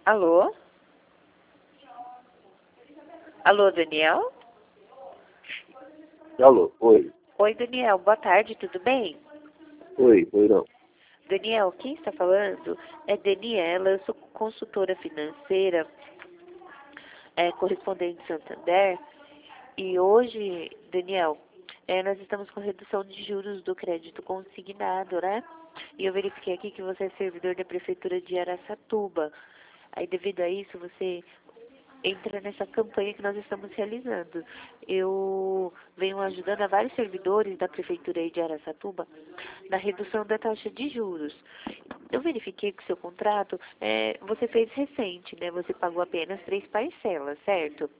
Alô? Alô, Daniel? Alô, oi. Oi, Daniel, boa tarde, tudo bem? Oi não. Daniel, quem está falando é Daniela, eu sou consultora financeira, correspondente Santander, e hoje, Daniel, nós estamos com redução de juros do crédito consignado, né? E eu verifiquei aqui que você é servidor da Prefeitura de Araçatuba. Aí, devido a isso, você entra nessa campanha que nós estamos realizando. Eu venho ajudando a vários servidores da Prefeitura aí de Araçatuba na redução da taxa de juros. Eu verifiquei que o seu contrato, você fez recente, né? Você pagou apenas 3 parcelas, certo?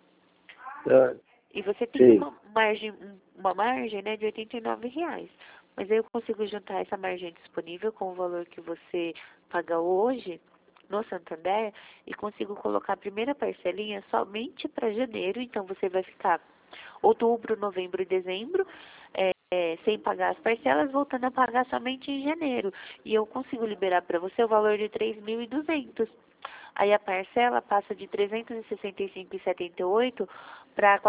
E você tem Sim. uma margem, né, de R$ 89. Mas aí eu consigo juntar essa margem disponível com o valor que você paga hoje no Santander e consigo colocar a primeira parcelinha somente para janeiro. Então você vai ficar outubro, novembro e dezembro sem pagar as parcelas, voltando a pagar somente em janeiro. E eu consigo liberar para você o valor de 3.200. Aí a parcela passa de 365,78 para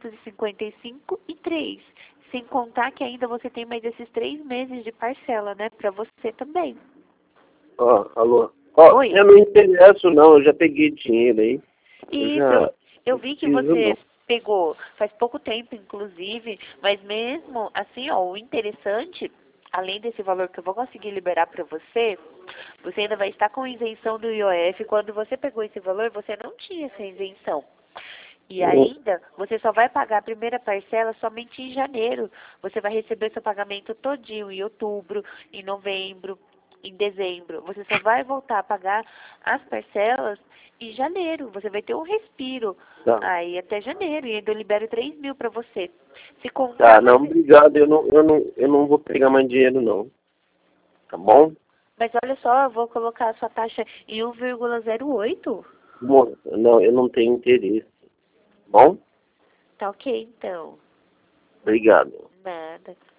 455,3. Sem contar que ainda você tem mais esses 3 meses de parcela, né? Para você também. Alô. Oi? Eu não interesso não, eu já peguei dinheiro aí. Isso, eu vi que Preciso você não. pegou faz pouco tempo, inclusive, mas mesmo assim, ó, o interessante, além desse valor que eu vou conseguir liberar para você, você ainda vai estar com isenção do IOF. Quando você pegou esse valor, você não tinha essa isenção. E ainda, você só vai pagar a primeira parcela somente em janeiro. Você vai receber seu pagamento todinho em outubro, em novembro, em dezembro. Você só vai voltar a pagar as parcelas em janeiro. Você vai ter um respiro Tá. aí até janeiro. E ainda eu libero 3.000 para você. Se Tá, contar, não, obrigado. Eu não vou pegar mais dinheiro não. Tá bom? mas olha só, eu vou colocar a sua taxa em 1,08. Moça, não, eu não tenho interesse. Bom? Tá ok, então. Obrigado. Nada.